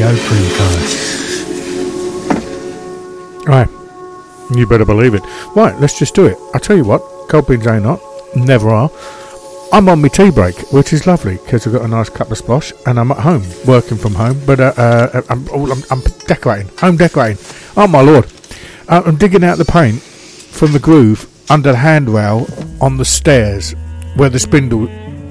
radio cream card. Right, you better believe it. Right, let's just do it. I'll tell you what, cold beans ain't not, never are. I'm on my tea break, which is lovely because I've got a nice cup of splosh and I'm at home, working from home. But I'm decorating, home decorating. Oh my lord! I'm digging out the paint from the groove under the handrail on the stairs where the spindle.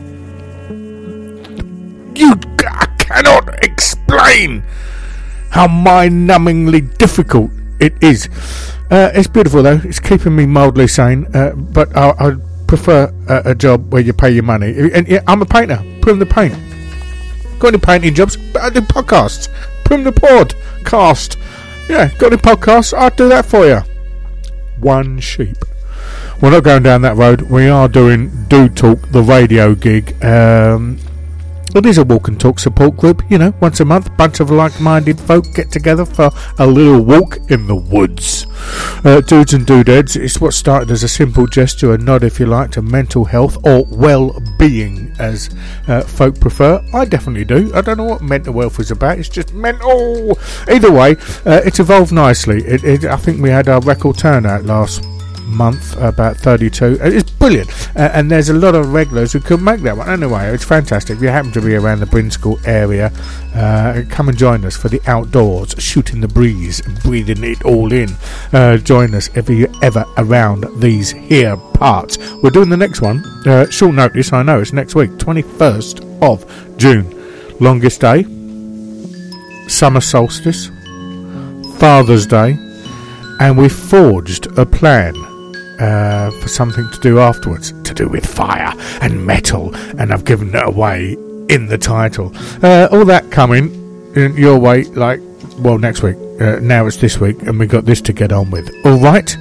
I cannot explain how mind-numbingly difficult it is. It's beautiful though. It's keeping me mildly sane. But I prefer a job where you pay your money. And yeah, I'm a painter. Prim the paint. Got any painting jobs? I do podcasts. Prim the podcast. Yeah, got any podcasts? I'll do that for you. One sheep. We're not going down that road. We are doing Dude Talk, the radio gig. It is a walk and talk support group, you know, once a month. Bunch of like-minded folk get together for a little walk in the woods. Dudes and dudeheads, it's what started as a simple gesture, a nod if you like, to mental health or well-being, as folk prefer. I definitely do. I don't know what mental health is about. It's just mental. Either way, it's evolved nicely. I think we had our record turnout last month, about 32. It's brilliant, and there's a lot of regulars who couldn't make that one. Anyway, it's fantastic. If you happen to be around the Brinscourt area, come and join us for the outdoors, shooting the breeze and breathing it all in. Join us if you're ever around these here parts. We're doing the next one, short notice, I know, it's next week, 21st of June. Longest day, summer solstice, Father's Day, and we've forged a plan for something to do afterwards, to do with fire and metal, and I've given it away in the title. All that coming in your way, next week. Now it's this week, and we got this to get on with. All right.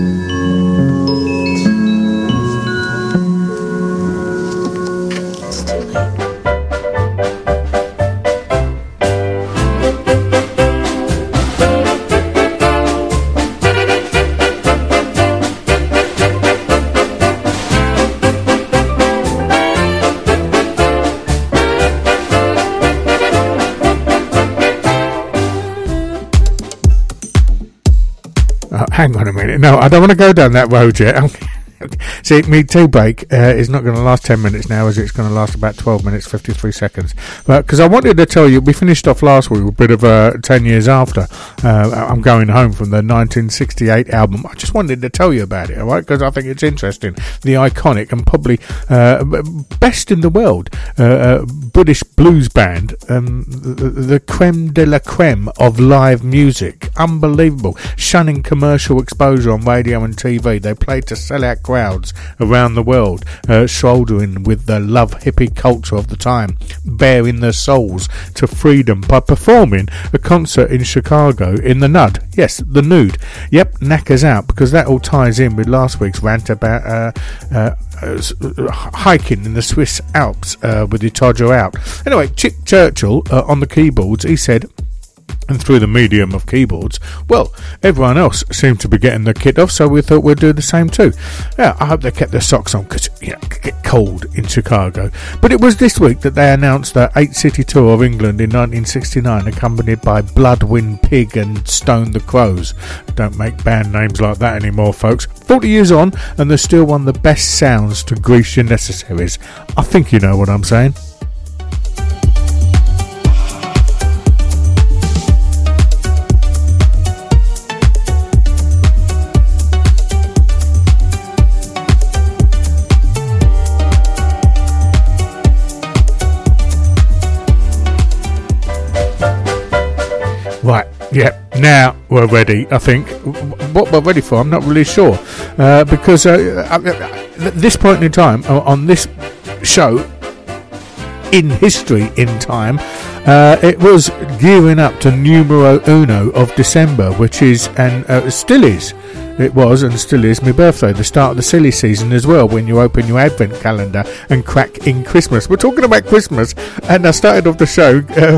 Hang on a minute. No, I don't want to go down that road yet. See, me tea break is not going to last 10 minutes now, as it's going to last about 12 minutes, 53 seconds. But because I wanted to tell you, we finished off last week with a bit of 10 years after. I'm going home from the 1968 album. I just wanted to tell you about it, all right? Because I think it's interesting. The iconic and probably best in the world British blues band, the creme de la creme of live music. Unbelievable. Shunning commercial exposure on radio and TV. They played to sell out crowds around the world, shouldering with the love hippie culture of the time, bearing their souls to freedom by performing a concert in Chicago in the Nud. Yes, the Nude. Yep, knackers out, because that all ties in with last week's rant about hiking in the Swiss Alps with the Tojo out. Anyway, Chick Churchill on the keyboards, he said, and through the medium of keyboards, well, everyone else seemed to be getting their kit off, so we thought we'd do the same too. Yeah, I hope they kept their socks on, because it could get cold in Chicago. But it was this week that they announced their 8-city tour of England in 1969, accompanied by Bloodwind Pig and Stone the Crows. Don't make band names like that anymore, folks. 40 years on, and they're still one of the best sounds to grease your necessaries. I think you know what I'm saying. Right, yeah, now we're ready, I think. What we're ready for, I'm not really sure. Because at this point in time, on this show, in history in time, it was gearing up to numero uno of December, which is, and still is, it was and still is, my birthday, the start of the silly season as well, when you open your advent calendar and crack in Christmas. We're talking about Christmas, and I started off the show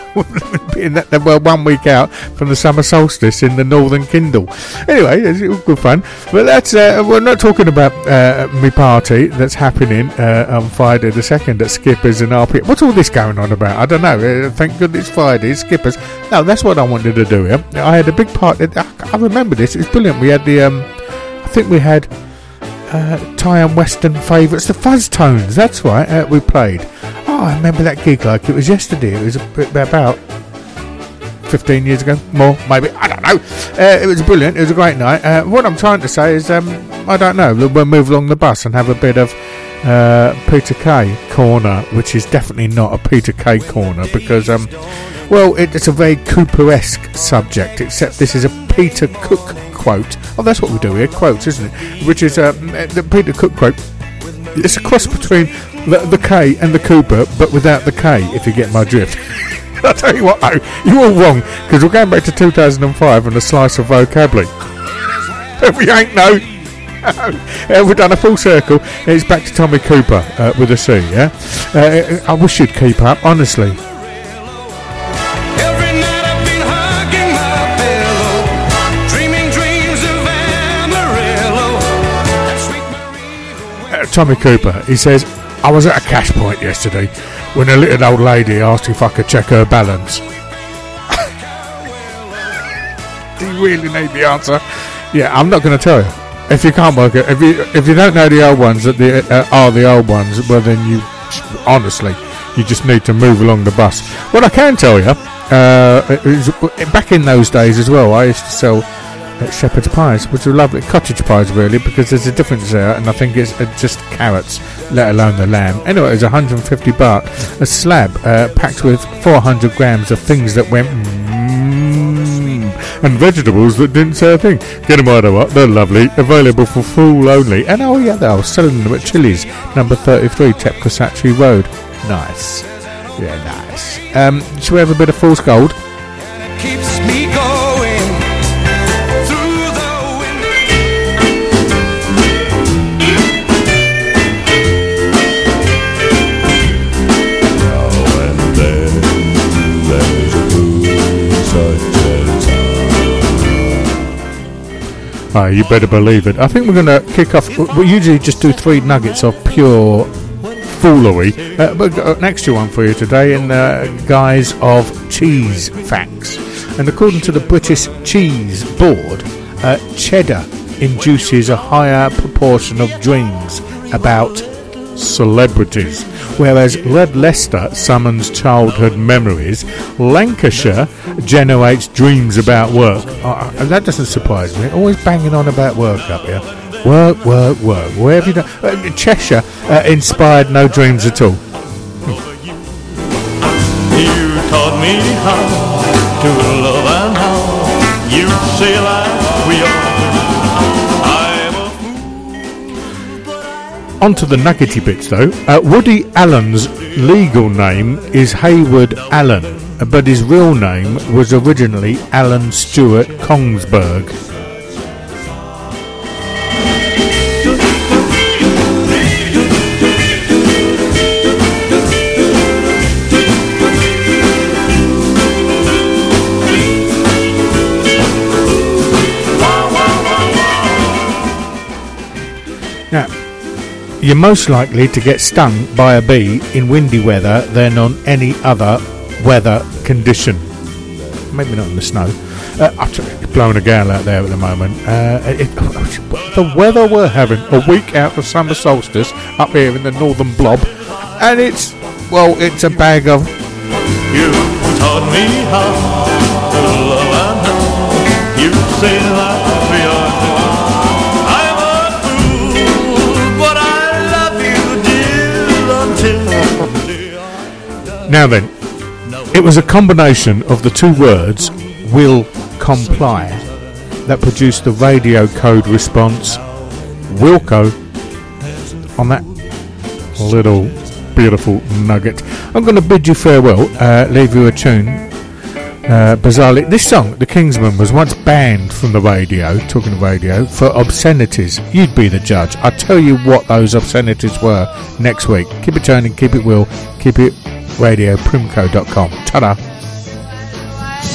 being that we're 1 week out from the summer solstice in the Northern Kindle. Anyway, it's all good fun. But that's we're not talking about my party that's happening on Friday the 2nd at Skippers and RP. What's all this going on about? I don't know. Thank goodness it's Friday, Skippers. No, that's what I wanted to do here. I had a big party. I remember this. It's brilliant. We had the I think we had Thai and Western favourites, the Fuzz Tones. That's right. We played. Oh, I remember that gig like it was yesterday. It was about 15 years ago, more maybe. I don't know. It was brilliant. It was a great night. What I'm trying to say is, I don't know. We'll move along the bus and have a bit of Peter Kay corner, which is definitely not a Peter Kay corner because, well, it's a very Cooper-esque subject. Except this is a Peter Cook quote. Oh, that's what we do here, quotes, isn't it? Which is the Peter Cook quote. It's a cross between the K and the Cooper, but without the K, if you get my drift. I'll tell you what, though, you're all wrong, because we're going back to 2005 and a slice of vocabulary. We ain't no. We've done a full circle. It's back to Tommy Cooper with a C, yeah? I wish you'd keep up, honestly. Tommy Cooper, he says, I was at a cash point yesterday when a little old lady asked if I could check her balance. Do you really need the answer? Yeah, I'm not going to tell you. If you can't work it, if you don't know the old ones that are the old ones, well then you, honestly, you just need to move along the bus. What I can tell you, back in those days as well, I used to sell shepherd's pies, which are lovely cottage pies really, because there's a difference there, and I think it's just carrots, let alone the lamb. Anyway, it was 150 baht a slab, packed with 400 grams of things that went and vegetables that didn't say a thing. Get them either what, they're lovely, available for fool only. And oh yeah, they were selling them at Chili's, number 33 Tepkosachi Road. Nice, yeah, nice. Shall we have a bit of Fool's Gold? Keeps me going through the window. Now and then there's a fool such as I. You better believe it. I think we're going to kick off. We usually just do 3 nuggets of pure foolery, but got an extra one for you today in the guise of cheese facts. And according to the British Cheese Board, cheddar induces a higher proportion of dreams about celebrities, whereas Red Leicester summons childhood memories. Lancashire generates dreams about work. That doesn't surprise me. Always banging on about work up here. Work. Where have you done? Cheshire inspired no dreams at all. you taught me how to love and how you say like we are. On to the nuggety bits though. Woody Allen's legal name is Hayward Allen, but his real name was originally Alan Stewart Kongsberg. Now, you're most likely to get stung by a bee in windy weather than on any other weather condition. Maybe not in the snow. It's blowing a gale out there at the moment. The weather we're having a week out of summer solstice up here in the northern blob, and it's a bag of. You taught me how to love and how you say like we are. Now then, it was a combination of the 2 words, will comply, that produced the radio code response, Wilco, on that little beautiful nugget. I'm going to bid you farewell, leave you a tune. Bizarrely, this song, The Kingsmen, was once banned from the radio, talking of radio, for obscenities. You'd be the judge. I'll tell you what those obscenities were next week. Keep it turning, keep it will, keep it radio, primco.com. Ta-da.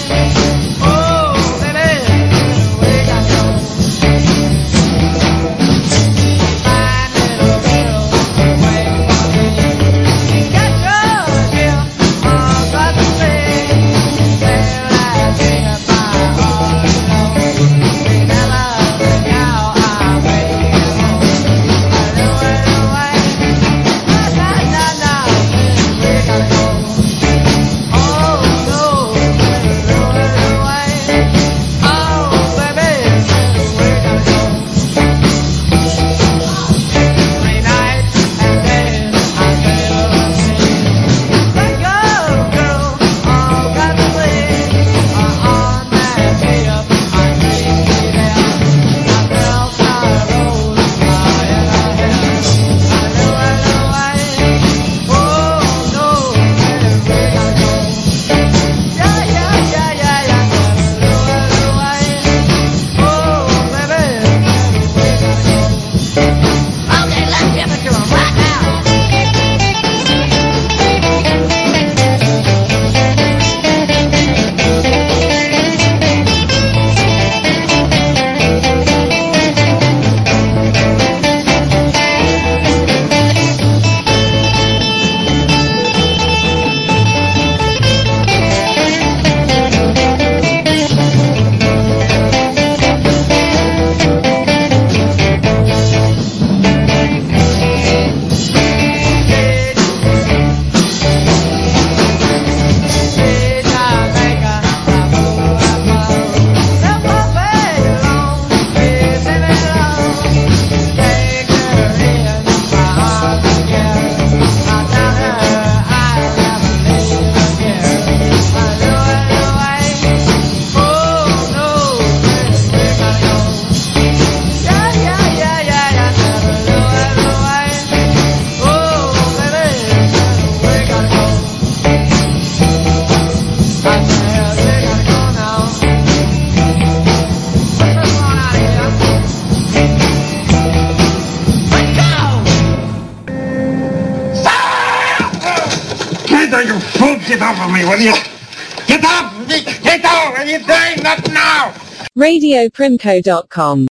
You fool, get off of me, will you? Get off! Get off! Are you doing that now? RadioPrimco.com